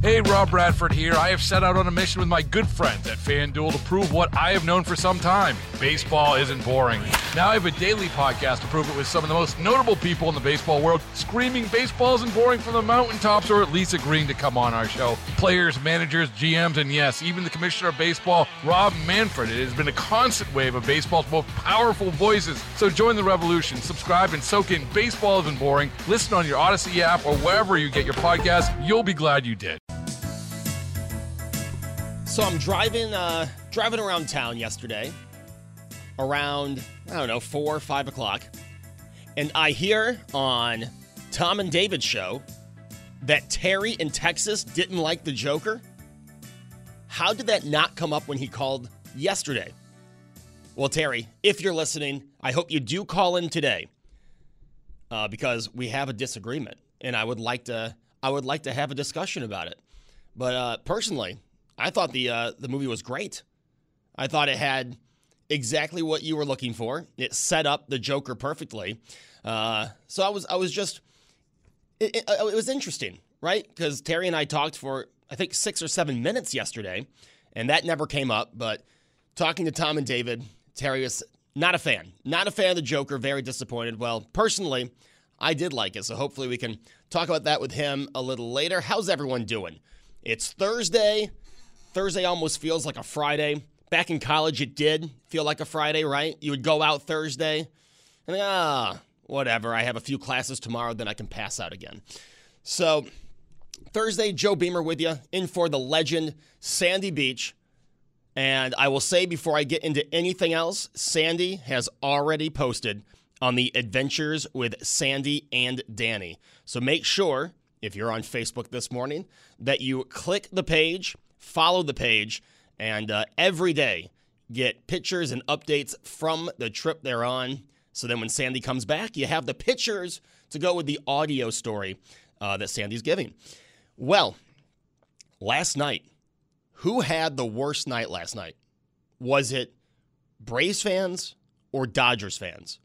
Hey, Rob Bradford here. I have set out on a mission with my good friends at FanDuel to prove what I have known for some time. Baseball isn't boring. Now I have a daily podcast to prove it with some of the most notable people in the baseball world, screaming baseball isn't boring from the mountaintops, or at least agreeing to come on our show. Players, managers, GMs, and yes, even the commissioner of baseball, Rob Manfred. It has been a constant wave of baseball's most powerful voices. So join the revolution. Subscribe and soak in Baseball Isn't Boring. Listen on your Odyssey app or wherever you get your podcasts. You'll be glad you did. So I'm driving around town yesterday, around, 4 or 5 o'clock, and I hear on Tom and David's show that Terry in Texas didn't like the Joker. How did that not come up when he called yesterday? Well, Terry, if you're listening, I hope you do call in today, because we have a disagreement, and I would like to have a discussion about it. But personally, I thought the movie was great. I thought it had exactly what you were looking for. It set up the Joker perfectly. So I was just, it was interesting, right? Because Terry and I talked for, I think, 6 or 7 minutes yesterday, and that never came up. But talking to Tom and David, Terry was not a fan of the Joker, very disappointed. Well, personally, I did like it, so hopefully we can talk about that with him a little later. How's everyone doing? It's Thursday. Thursday almost feels like a Friday. Back in college, it did feel like a Friday, right? You would go out Thursday and whatever. I have a few classes tomorrow, then I can pass out again. So Thursday, Joe Beamer with you, in for the legend, Sandy Beach. And I will say before I get into anything else, Sandy has already posted on the Adventures with Sandy and Danny. So make sure, if you're on Facebook this morning, that you click the page, follow the page, and every day get pictures and updates from the trip they're on. So then when Sandy comes back, you have the pictures to go with the audio story that Sandy's giving. Well, last night, who had the worst night last night? Was it Braves fans or Dodgers fans?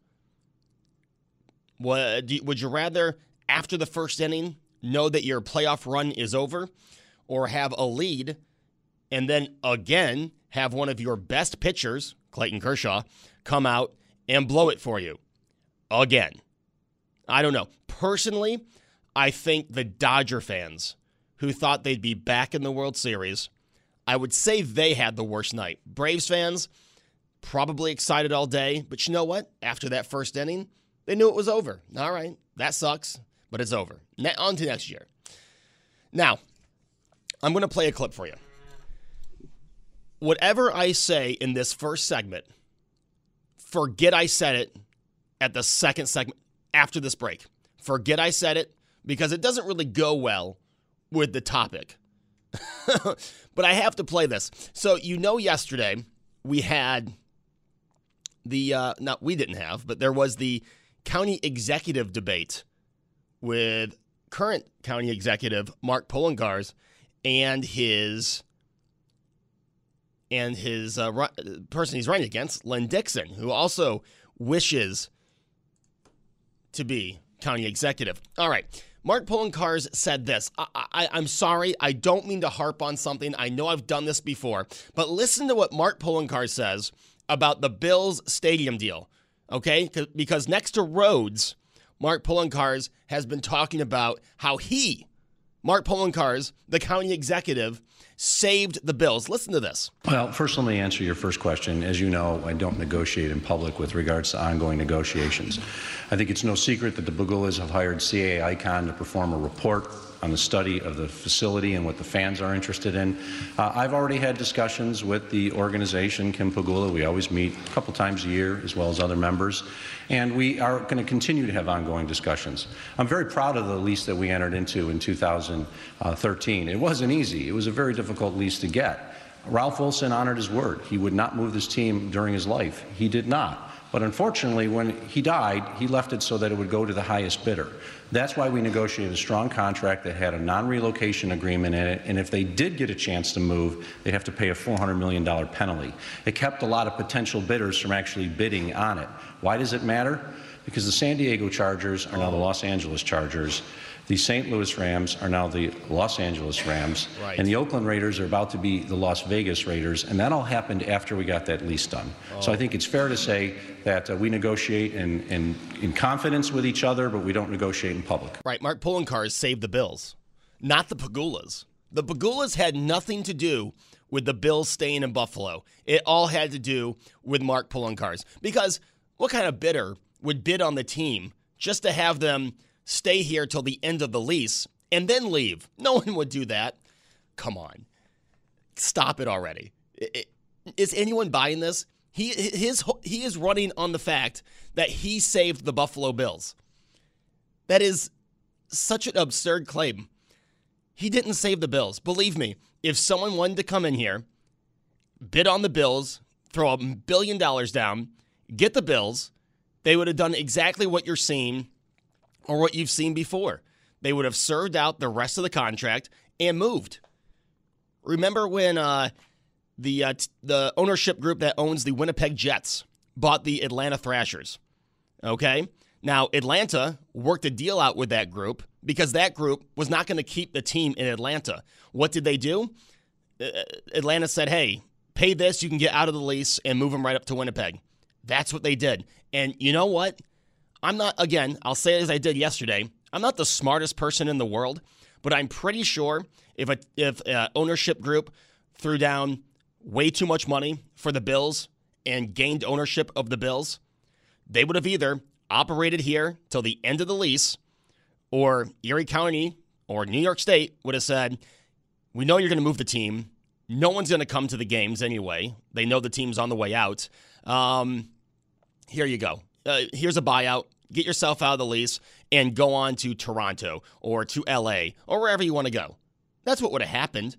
Would you rather, after the first inning, know that your playoff run is over, or have a lead and then again have one of your best pitchers, Clayton Kershaw, come out and blow it for you again? I don't know. Personally, I think the Dodger fans who thought they'd be back in the World Series, I would say they had the worst night. Braves fans, probably excited all day, but you know what? After that first inning, they knew it was over. All right, that sucks, but it's over. On to next year. Now, I'm going to play a clip for you. Whatever I say in this first segment, forget I said it at the second segment after this break. Forget I said it, because it doesn't really go well with the topic. But I have to play this. So, yesterday we had we didn't have, but there was the county executive debate with current county executive Mark Poloncarz and his person he's running against, Lynn Dixon, who also wishes to be county executive. All right. Mark Poloncarz said this. I'm sorry. I don't mean to harp on something. I know I've done this before. But listen to what Mark Poloncarz says about the Bills stadium deal, okay? Because next to Rhodes, Mark Poloncarz has been talking about how Mark Poloncarz, the county executive, saved the Bills. Listen to this. Well, first let me answer your first question. As you know, I don't negotiate in public with regards to ongoing negotiations. I think it's no secret that the Pegulas have hired CA Icon to perform a report on the study of the facility and what the fans are interested in. I've already had discussions with the organization, Kim Pegula. We always meet a couple times a year, as well as other members, and we are going to continue to have ongoing discussions. I'm very proud of the lease that we entered into in 2013. It wasn't easy. It was a very difficult lease to get. Ralph Wilson honored his word. He would not move this team during his life. He did not. But unfortunately, when he died, he left it so that it would go to the highest bidder. That's why we negotiated a strong contract that had a non-relocation agreement in it, and if they did get a chance to move, they'd have to pay a $400 million penalty. It kept a lot of potential bidders from actually bidding on it. Why does it matter? Because the San Diego Chargers are now the Los Angeles Chargers. The St. Louis Rams are now the Los Angeles Rams, right. and the Oakland Raiders are about to be the Las Vegas Raiders, and that all happened after we got that lease done. So I think it's fair to say that we negotiate in confidence with each other, but we don't negotiate in public. Right, Mark Poloncarz saved the Bills, not the Pegulas. The Pegulas had nothing to do with the Bills staying in Buffalo. It all had to do with Mark Poloncarz. Because what kind of bidder would bid on the team just to have them stay here till the end of the lease and then leave? No one would do that. Come on. Stop it already. Is anyone buying this? He is running on the fact that he saved the Buffalo Bills. That is such an absurd claim. He didn't save the Bills. Believe me, if someone wanted to come in here, bid on the Bills, throw $1 billion down, get the Bills, they would have done exactly what you're seeing or what you've seen before. They would have served out the rest of the contract and moved. Remember when the ownership group that owns the Winnipeg Jets bought the Atlanta Thrashers? Okay? Now, Atlanta worked a deal out with that group because that group was not going to keep the team in Atlanta. What did they do? Atlanta said, hey, pay this, you can get out of the lease and move them right up to Winnipeg. That's what they did. And you know what? I'm not, again, I'll say it as I did yesterday, I'm not the smartest person in the world, but I'm pretty sure if a ownership group threw down way too much money for the Bills and gained ownership of the Bills, they would have either operated here till the end of the lease, or Erie County or New York State would have said, we know you're going to move the team. No one's going to come to the games anyway. They know the team's on the way out. Here you go. Here's a buyout. Get yourself out of the lease and go on to Toronto or to LA or wherever you want to go. That's what would have happened.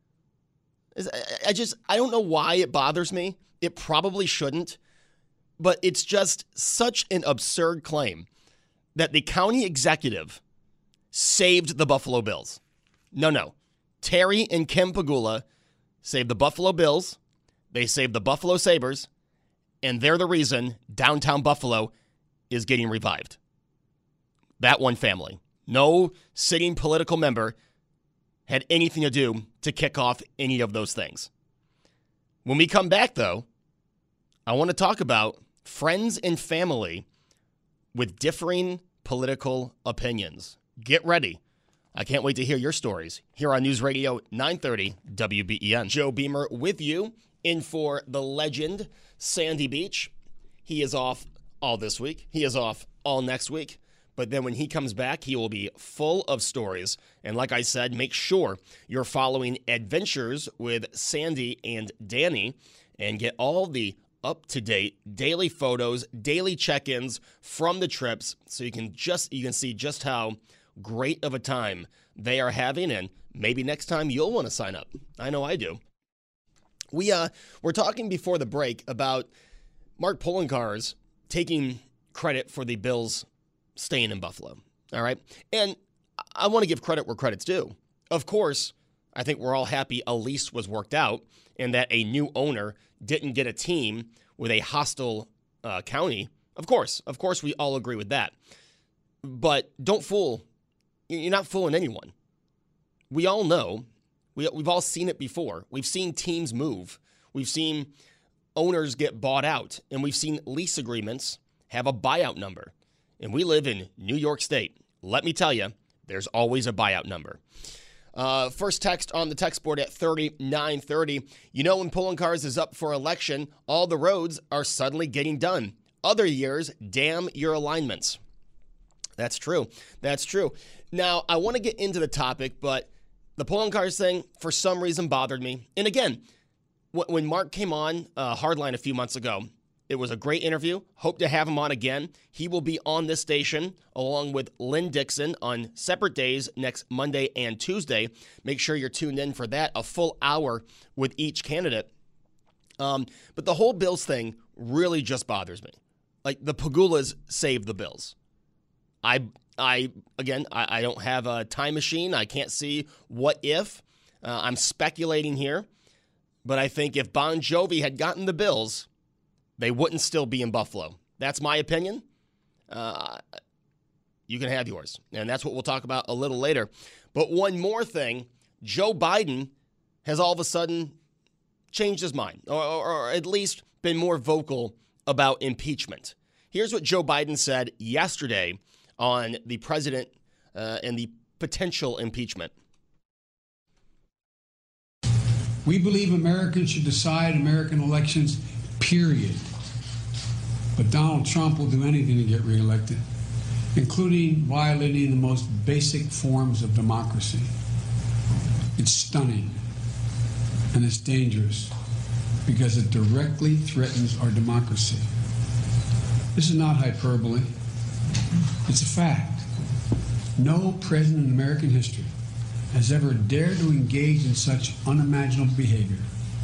I don't know why it bothers me. It probably shouldn't. But it's just such an absurd claim that the county executive saved the Buffalo Bills. No. Terry and Kim Pegula saved the Buffalo Bills. They saved the Buffalo Sabres. And they're the reason downtown Buffalo is getting revived. That one family. No sitting political member had anything to do to kick off any of those things. When we come back, though, I want to talk about friends and family with differing political opinions. Get ready. I can't wait to hear your stories here on News Radio 930 WBEN. Joe Beamer with you in for the legend, Sandy Beach. He is off all this week. He is off all next week. But then when he comes back, he will be full of stories. And like I said, make sure you're following Adventures with Sandy and Danny and get all the up-to-date daily photos, daily check-ins from the trips so you can see just how great of a time they are having, and maybe next time you'll want to sign up. I know I do. We're talking before the break about Mark Poloncarz taking credit for the Bills staying in Buffalo. All right? And I want to give credit where credit's due. Of course, I think we're all happy a lease was worked out and that a new owner didn't get a team with a hostile county. Of course, we all agree with that. But you're not fooling anyone. We all know, we've all seen it before. We've seen teams move. We've seen owners get bought out. And we've seen lease agreements have a buyout number. And we live in New York State. Let me tell you, there's always a buyout number. First text on the text board at 3930. You know, when Poloncarz is up for election, all the roads are suddenly getting done. Other years, damn your alignments. That's true. Now, I want to get into the topic, but the Poloncarz thing, for some reason, bothered me. And again, when Mark came on Hardline a few months ago, it was a great interview. Hope to have him on again. He will be on this station along with Lynn Dixon on separate days next Monday and Tuesday. Make sure you're tuned in for that, a full hour with each candidate. But the whole Bills thing really just bothers me. Like, the Pegulas saved the Bills. I don't have a time machine. I can't see what if. I'm speculating here. But I think if Bon Jovi had gotten the Bills, they wouldn't still be in Buffalo. That's my opinion. you can have yours. And that's what we'll talk about a little later. But one more thing, Joe Biden has all of a sudden changed his mind, or at least been more vocal about impeachment. Here's what Joe Biden said yesterday on the president and the potential impeachment. We believe Americans should decide American elections, period. But Donald Trump will do anything to get reelected, including violating the most basic forms of democracy. It's stunning and it's dangerous because it directly threatens our democracy. This is not hyperbole. It's a fact. No president in American history has ever dared to engage in such unimaginable behavior.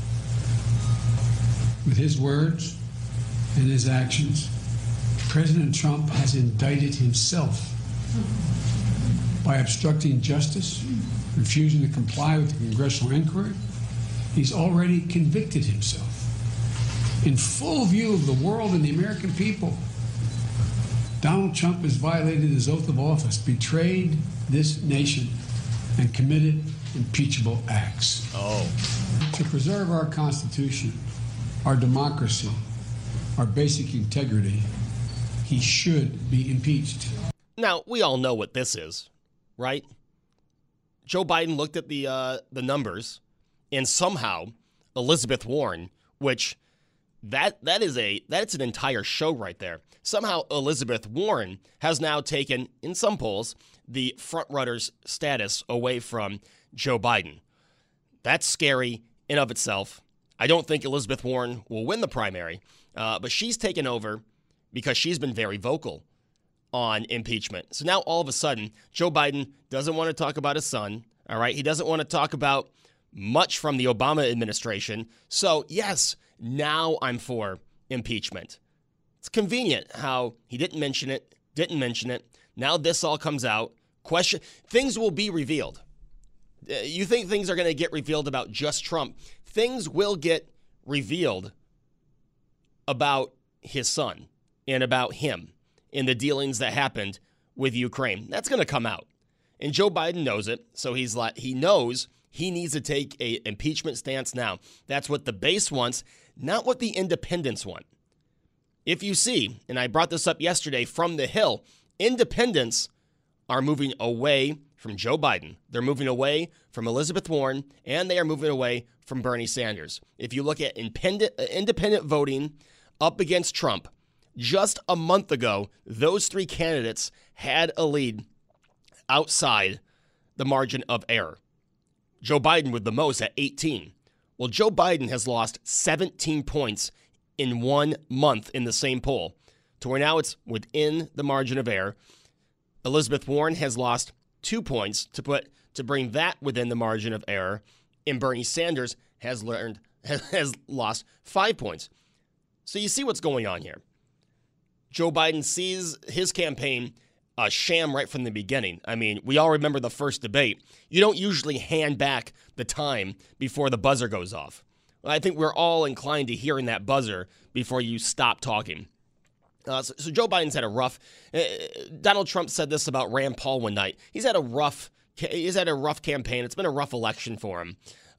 With his words and his actions, President Trump has indicted himself by obstructing justice, refusing to comply with the congressional inquiry. He's already convicted himself. In full view of the world and the American people, Donald Trump has violated his oath of office, betrayed this nation, and committed impeachable acts. To preserve our Constitution, our democracy, our basic integrity, he should be impeached. Now, we all know what this is, right? Joe Biden looked at the numbers, and somehow Elizabeth Warren, which that's an entire show right there. Somehow Elizabeth Warren has now taken, in some polls, the frontrunner's status away from Joe Biden. That's scary in of itself. I don't think Elizabeth Warren will win the primary, but she's taken over because she's been very vocal on impeachment. So now all of a sudden, Joe Biden doesn't want to talk about his son, all right? He doesn't want to talk about much from the Obama administration. So yes, now I'm for impeachment. It's convenient how he didn't mention it. Now this all comes out. Things will be revealed. You think things are going to get revealed about just Trump? Things will get revealed about his son and about him in the dealings that happened with Ukraine. That's going to come out. And Joe Biden knows it, so he knows he needs to take an impeachment stance now. That's what the base wants, not what the independents want. If you see, and I brought this up yesterday from the Hill, independents are moving away from Joe Biden. They're moving away from Elizabeth Warren, and they are moving away from Bernie Sanders. If you look at independent voting up against Trump, just a month ago, those three candidates had a lead outside the margin of error. Joe Biden with the most at 18. Well, Joe Biden has lost 17 points in 1 month in the same poll, to where now it's within the margin of error. Elizabeth Warren has lost 2 points to bring that within the margin of error, and Bernie Sanders has lost 5 points. So you see what's going on here. Joe Biden sees his campaign a sham right from the beginning. I mean, we all remember the first debate. You don't usually hand back the time before the buzzer goes off. I think we're all inclined to hearing that buzzer before you stop talking. So Joe Biden's had a rough. Donald Trump said this about Rand Paul one night. He's had a rough campaign. It's been a rough election for him.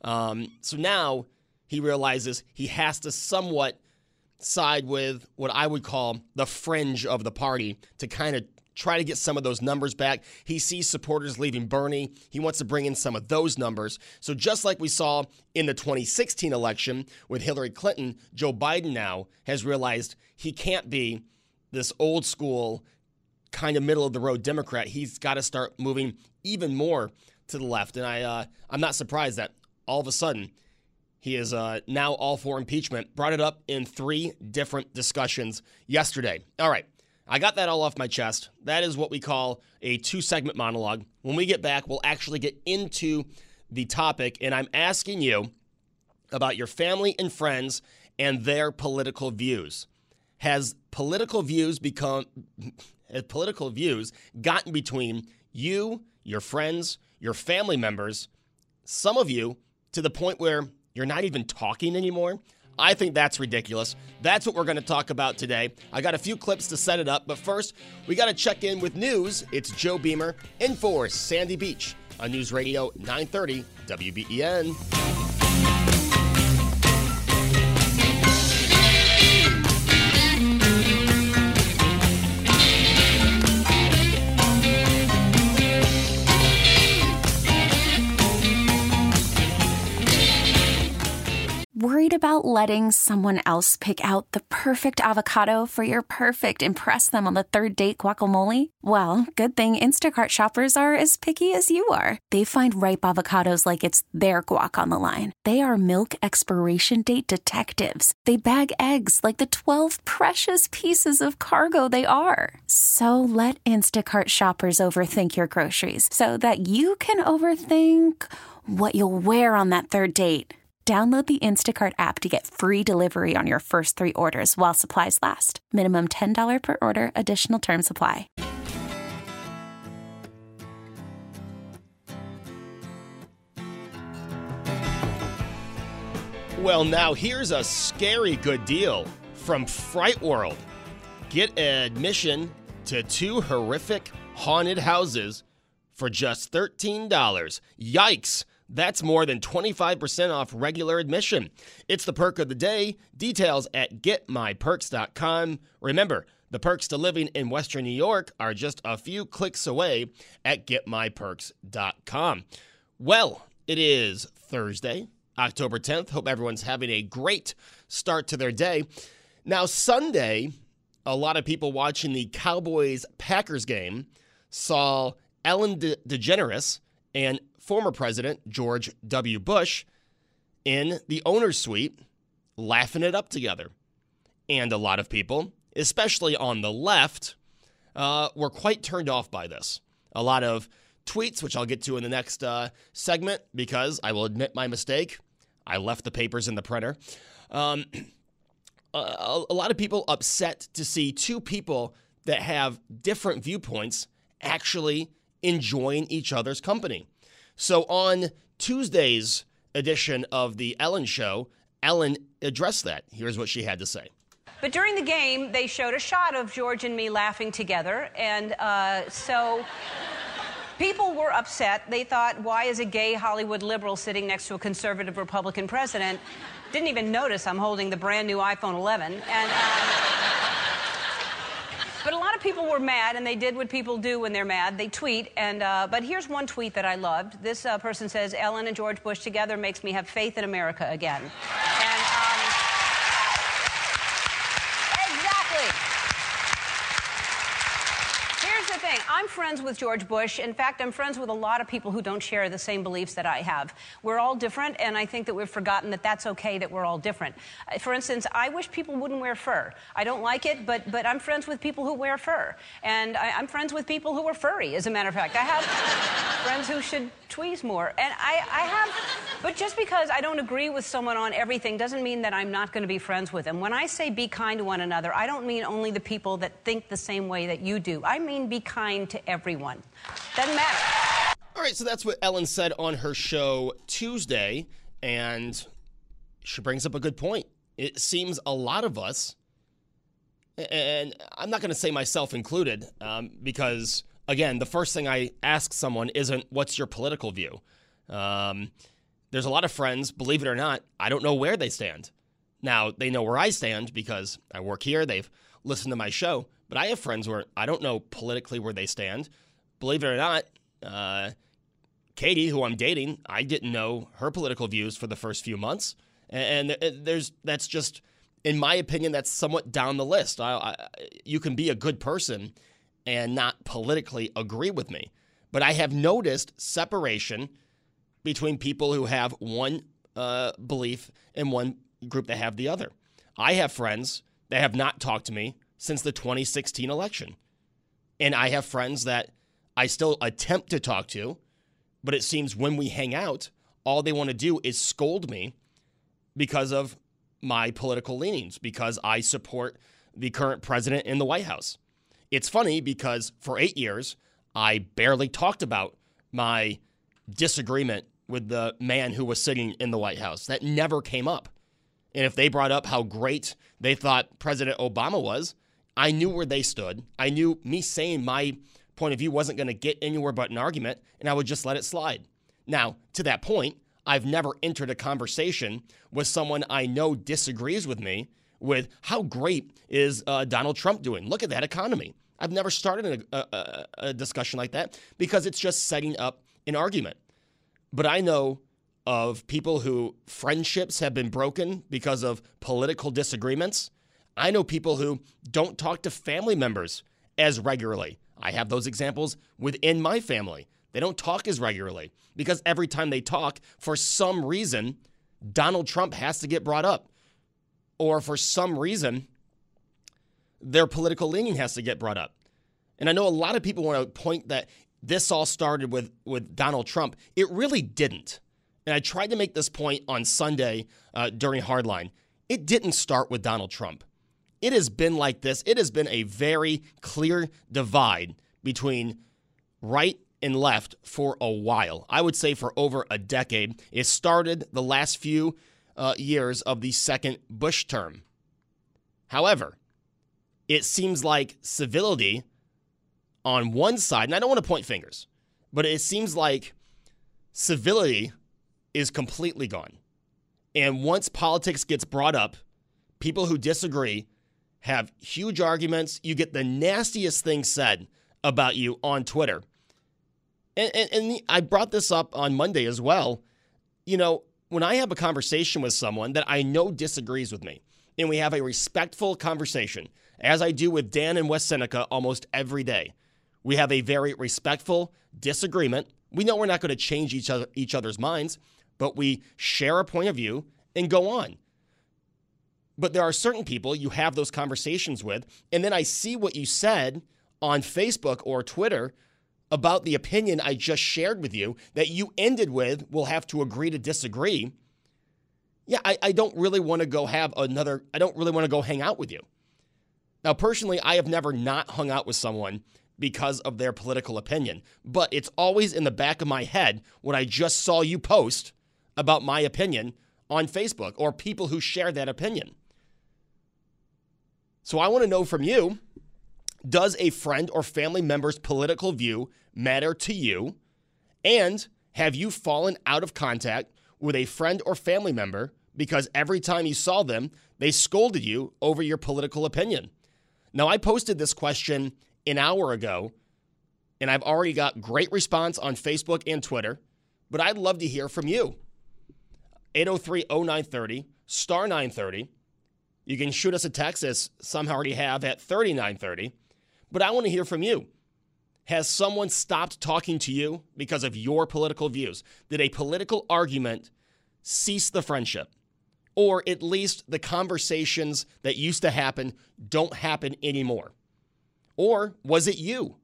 So now he realizes he has to somewhat side with what I would call the fringe of the party to kind of try to get some of those numbers back. He sees supporters leaving Bernie. He wants to bring in some of those numbers. So just like we saw in the 2016 election with Hillary Clinton, Joe Biden now has realized he can't be this old school kind of middle of the road Democrat. He's got to start moving even more to the left. And I'm not surprised that all of a sudden he is now all for impeachment. Brought it up in 3 different discussions yesterday. All right. I got that all off my chest. That is what we call a 2-segment monologue. When we get back, we'll actually get into the topic, and I'm asking you about your family and friends and their political views. Has political views gotten between you, your friends, your family members, some of you, to the point where you're not even talking anymore? I think that's ridiculous. That's what we're going to talk about today. I got a few clips to set it up, but first, we got to check in with news. It's Joe Beamer in for Sandy Beach on News Radio 930 WBEN. Worried about letting someone else pick out the perfect avocado for your perfect impress them on the third date guacamole? Well, good thing Instacart shoppers are as picky as you are. They find ripe avocados like it's their guac on the line. They are milk expiration date detectives. They bag eggs like the 12 precious pieces of cargo they are. So let Instacart shoppers overthink your groceries so that you can overthink what you'll wear on that third date. Download the Instacart app to get free delivery on your first 3 orders while supplies last. Minimum $10 per order. Additional terms apply. Well, now here's a scary good deal from Fright World. Get admission to 2 horrific haunted houses for just $13. Yikes! That's more than 25% off regular admission. It's the perk of the day. Details at getmyperks.com. Remember, the perks to living in Western New York are just a few clicks away at getmyperks.com. Well, it is Thursday, October 10th. Hope everyone's having a great start to their day. Now, Sunday, a lot of people watching the Cowboys-Packers game saw Ellen DeGeneres and former President George W. Bush in the owner's suite laughing it up together. And a lot of people, especially on the left, were quite turned off by this. A lot of tweets, which I'll get to in the next segment, because I will admit my mistake. I left the papers in the printer. A lot of people upset to see 2 people that have different viewpoints actually enjoying each other's company. So on Tuesday's edition of The Ellen Show, Ellen addressed that. Here's what she had to say. But during the game, they showed a shot of George and me laughing together, and so people were upset. They thought, why is a gay Hollywood liberal sitting next to a conservative Republican president? Didn't even notice I'm holding the brand new iPhone 11. And but a lot of people were mad, and they did what people do when they're mad. They tweet, and but here's one tweet that I loved. This person says, Ellen and George Bush together makes me have faith in America again. And exactly. Here's the thing. I'm friends with George Bush. In fact, I'm friends with a lot of people who don't share the same beliefs that I have. We're all different, and I think that we've forgotten that that's okay that we're all different. For instance, I wish people wouldn't wear fur. I don't like it, but I'm friends with people who wear fur. And I'm friends with people who are furry, as a matter of fact. I have friends who should tweeze more. And I have, but just because I don't agree with someone on everything doesn't mean that I'm not going to be friends with them. When I say be kind to one another, I don't mean only the people that think the same way that you do. I mean be kind to everyone. Doesn't matter. All right, so that's what Ellen said on her show Tuesday, and she brings up a good point. It seems a lot of us, and I'm not going to say myself included, because, again, the first thing I ask someone isn't, what's your political view? There's a lot of friends, believe it or not, I don't know where they stand. Now, they know where I stand because I work here, they've listened to my show, but I have friends where I don't know politically where they stand. Believe it or not, Katie, who I'm dating, I didn't know her political views for the first few months. And that's just, in my opinion, that's somewhat down the list. You can be a good person and not politically agree with me. But I have noticed separation between people who have one belief and one group that have the other. I have friends that have not talked to me since the 2016 election. And I have friends that I still attempt to talk to, but it seems when we hang out, all they want to do is scold me because of my political leanings, because I support the current president in the White House. It's funny because for 8 years, I barely talked about my disagreement with the man who was sitting in the White House. That never came up. And if they brought up how great they thought President Obama was, I knew where they stood. I knew me saying my point of view wasn't going to get anywhere but an argument, and I would just let it slide. Now, to that point, I've never entered a conversation with someone I know disagrees with me with how great is Donald Trump doing. Look at that economy. I've never started a discussion like that because it's just setting up an argument. But I know of people who friendships have been broken because of political disagreements. I know people who don't talk to family members as regularly. I have those examples within my family. They don't talk as regularly because every time they talk, for some reason, Donald Trump has to get brought up. Or for some reason, their political leaning has to get brought up. And I know a lot of people want to point that this all started with Donald Trump. It really didn't. And I tried to make this point on Sunday during Hardline. It didn't start with Donald Trump. It has been like this. It has been a very clear divide between right and left for a while. I would say for over a decade. It started the last few years of the second Bush term. However, it seems like civility on one side, and I don't want to point fingers, but it seems like civility is completely gone. And once politics gets brought up, people who disagree have huge arguments. You get the nastiest things said about you on Twitter. And I brought this up on Monday as well. You know, when I have a conversation with someone that I know disagrees with me, and we have a respectful conversation, as I do with Dan in West Seneca almost every day, we have a very respectful disagreement. We know we're not going to change each other's minds, but we share a point of view and go on. But there are certain people you have those conversations with, and then I see what you said on Facebook or Twitter about the opinion I just shared with you that you ended with, we'll have to agree to disagree. Yeah, I don't really want to go I don't really want to go hang out with you. Now, personally, I have never not hung out with someone because of their political opinion, but it's always in the back of my head what I just saw you post about my opinion on Facebook or people who share that opinion. So I want to know from you, does a friend or family member's political view matter to you? And have you fallen out of contact with a friend or family member because every time you saw them, they scolded you over your political opinion? Now, I posted this question an hour ago, and I've already got great response on Facebook and Twitter, but I'd love to hear from you. 803-0930, star 930. You can shoot us a text, as some already have, at 3930. But I want to hear from you. Has someone stopped talking to you because of your political views? Did a political argument cease the friendship? Or at least the conversations that used to happen don't happen anymore? Or was it you?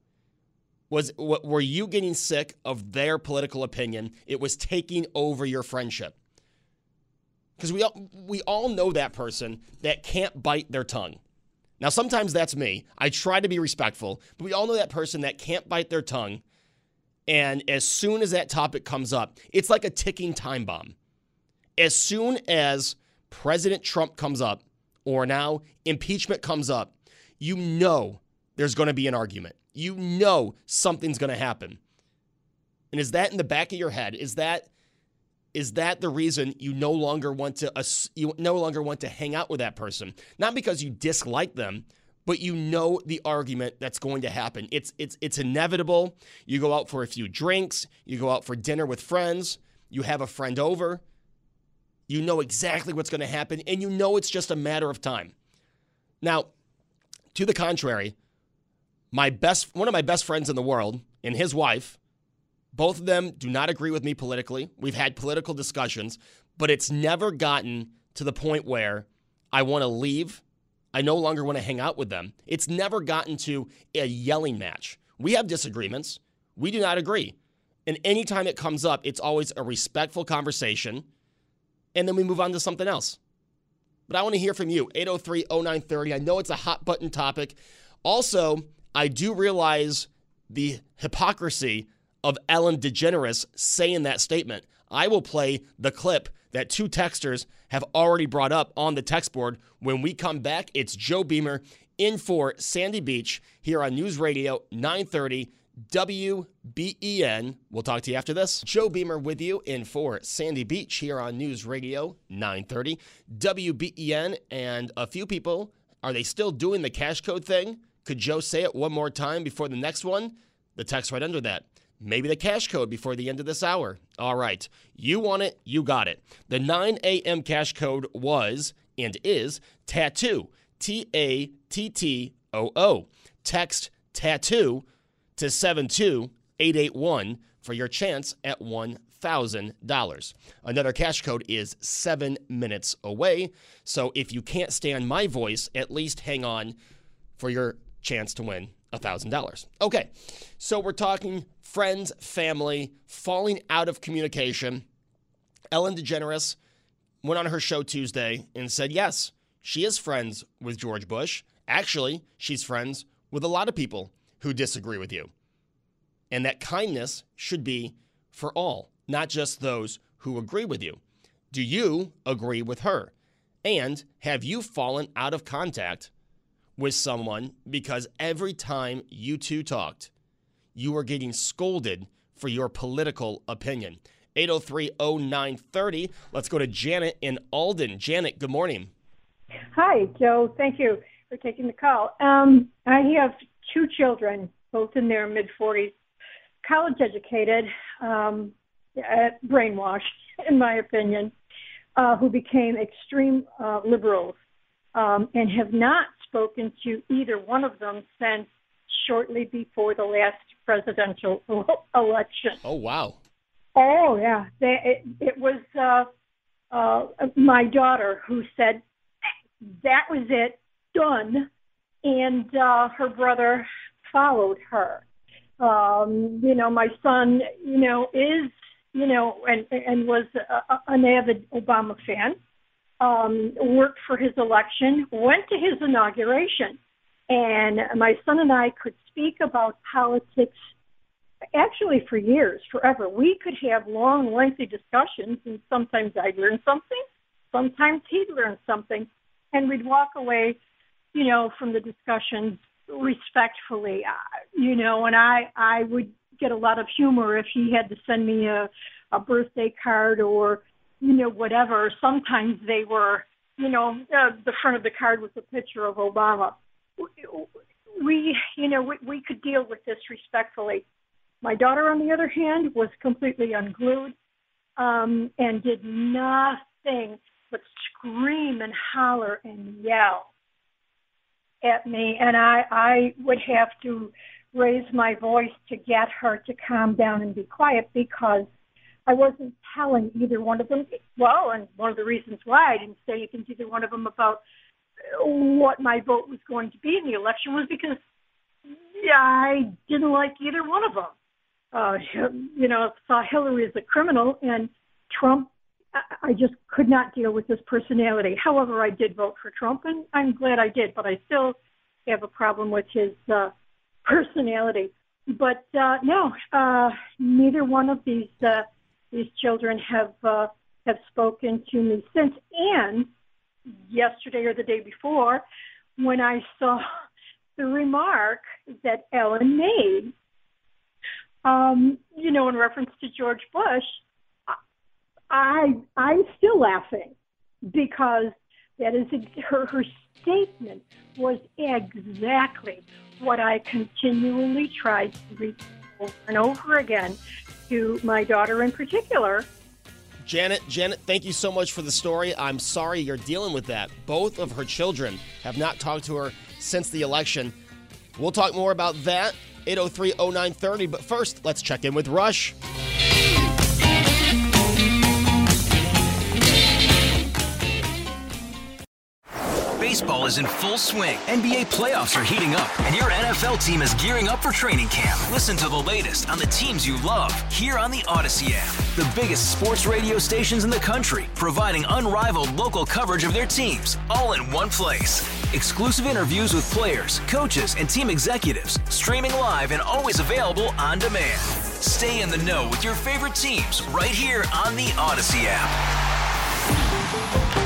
Were you getting sick of their political opinion? It was taking over your friendship. Because we all know that person that can't bite their tongue. Now, sometimes that's me. I try to be respectful, but we all know that person that can't bite their tongue. And as soon as that topic comes up, it's like a ticking time bomb. As soon as President Trump comes up, or now impeachment comes up, you know there's going to be an argument. You know something's going to happen. And is that in the back of your head? Is that the reason you no longer want to hang out with that person? Not because you dislike them, but you know the argument that's going to happen. It's inevitable. You go out for a few drinks, you go out for dinner with friends, you have a friend over. You know exactly what's going to happen, and you know it's just a matter of time. Now, to the contrary, one of my best friends in the world and his wife, both of them do not agree with me politically. We've had political discussions, but it's never gotten to the point where I want to leave. I no longer want to hang out with them. It's never gotten to a yelling match. We have disagreements. We do not agree. And anytime it comes up, it's always a respectful conversation, and then we move on to something else. But I want to hear from you, 803-0930. I know it's a hot button topic. Also, I do realize the hypocrisy of Ellen DeGeneres saying that statement. I will play the clip that two texters have already brought up on the text board. When we come back, it's Joe Beamer in for Sandy Beach here on News Radio 930 WBEN. We'll talk to you after this. Joe Beamer with you in for Sandy Beach here on News Radio 930 WBEN. And a few people, are they still doing the cash code thing? Could Joe say it one more time before the next one? The text right under that. Maybe the cash code before the end of this hour. All right. You want it, you got it. The 9 a.m. cash code was and is tattoo. TATTOO. Text tattoo to 72881 for your chance at $1,000. Another cash code is 7 minutes away. So if you can't stand my voice, at least hang on for your chance to win $1,000. Okay, so we're talking friends, family, falling out of communication. Ellen DeGeneres went on her show Tuesday and said, yes, she is friends with George Bush. Actually, she's friends with a lot of people who disagree with you. And that kindness should be for all, not just those who agree with you. Do you agree with her? And have you fallen out of contact with someone because every time you two talked, you were getting scolded for your political opinion? 803-0930. Let's go to Janet in Alden. Janet, good morning. Hi, Joe. Thank you for taking the call. I have two children, both in their mid-40s, college educated, brainwashed, in my opinion, who became extreme liberals and have not spoken to either one of them since shortly before the last presidential election. Oh, wow. Oh, yeah. It was my daughter who said, that was it, done, and her brother followed her. My son, is, and was an avid Obama fan, worked for his election, went to his inauguration, and my son and I could speak about politics actually for years, forever. We could have long, lengthy discussions, and sometimes I'd learn something, sometimes he'd learn something, and we'd walk away, from the discussions respectfully, and I would get a lot of humor if he had to send me a birthday card or, whatever. Sometimes they were, the front of the card was a picture of Obama. We could deal with this respectfully. My daughter, on the other hand, was completely unglued and did nothing but scream and holler and yell at me. And I would have to raise my voice to get her to calm down and be quiet because I wasn't telling either one of them. Well, and one of the reasons why I didn't say anything to either one of them about what my vote was going to be in the election was because I didn't like either one of them. Saw Hillary as a criminal, and Trump, I just could not deal with his personality. However, I did vote for Trump, and I'm glad I did, but I still have a problem with his personality. But no, neither one of these children have spoken to me since. And yesterday or the day before, when I saw the remark that Ellen made, in reference to George Bush, I'm still laughing because that is her statement was exactly what I continually tried to repeat over and over again to my daughter in particular. Janet, thank you so much for the story. I'm sorry you're dealing with that. Both of her children have not talked to her since the election. We'll talk more about that, 803-0930. But first, let's check in with Rush. Baseball is in full swing. NBA playoffs are heating up, and your NFL team is gearing up for training camp. Listen to the latest on the teams you love here on the Odyssey app. The biggest sports radio stations in the country, providing unrivaled local coverage of their teams, all in one place. Exclusive interviews with players, coaches, and team executives, streaming live and always available on demand. Stay in the know with your favorite teams right here on the Odyssey app.